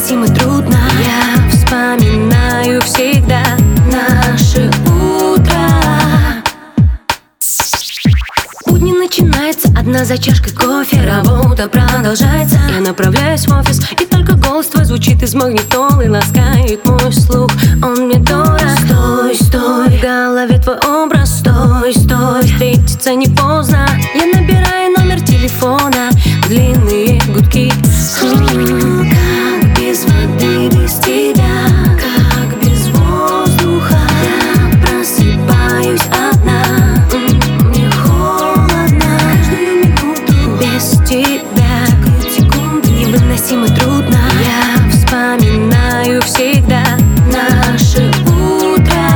невыносимо трудно. Я вспоминаю всегда наши утра. Будни начинается одна за чашкой кофе. Работа продолжается. Я направляюсь в офис, и только голос твой звучит из магнитолы, ласкает мой слух, он мне дорог. Стой, стой, в голове твой образ. Стой, стой, встретиться не поздно. Я набираю номер телефона, длинные гудки. Как без воды, без тебя, как без воздуха. Я просыпаюсь одна, мне холодно. Каждую минуту без тебя, секунды невыносимо трудно. Я вспоминаю всегда наши утра.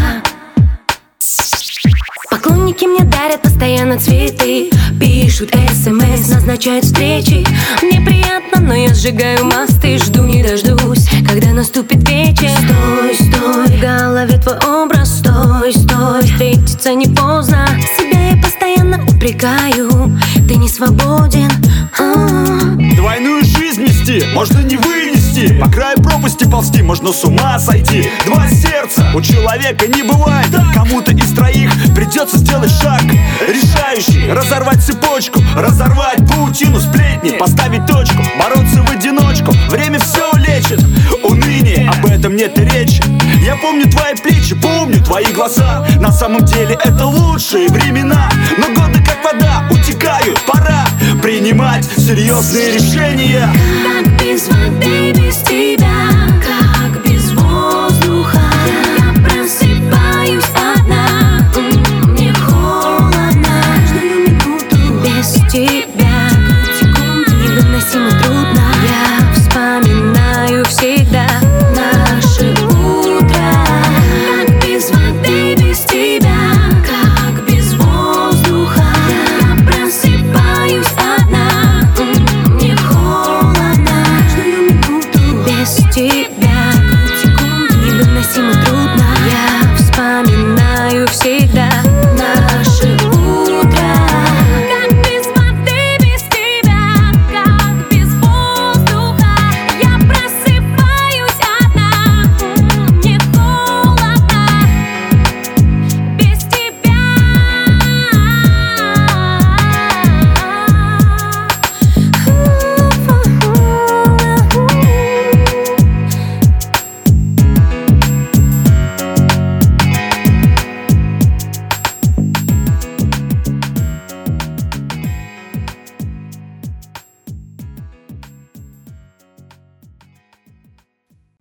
Поклонники мне дарят постоянно цветы, пишут смс, назначают встречи. Мне приятно, но я сжигаю мосты, жду не дождусь, когда наступит вечер. Стой, стой, в голове твой образ. Стой, стой, встретиться не поздно. Себя я постоянно упрекаю, ты не свободен. Двойную жизнь нести можно не вынести, по краю пропасти ползти можно с ума сойти. Два сердца у человека не бывает, кому-то из троих придется сделать шаг решающий, разорвать цепочку, разорвать паутину сплетни, поставить точку, бороться в одиночку. Время все лечит, уныние, об этом нет и речи. Я помню твои плечи, помню твои глаза. На самом деле это лучшие времена, но годы как вода утекают, пора принимать серьезные решения.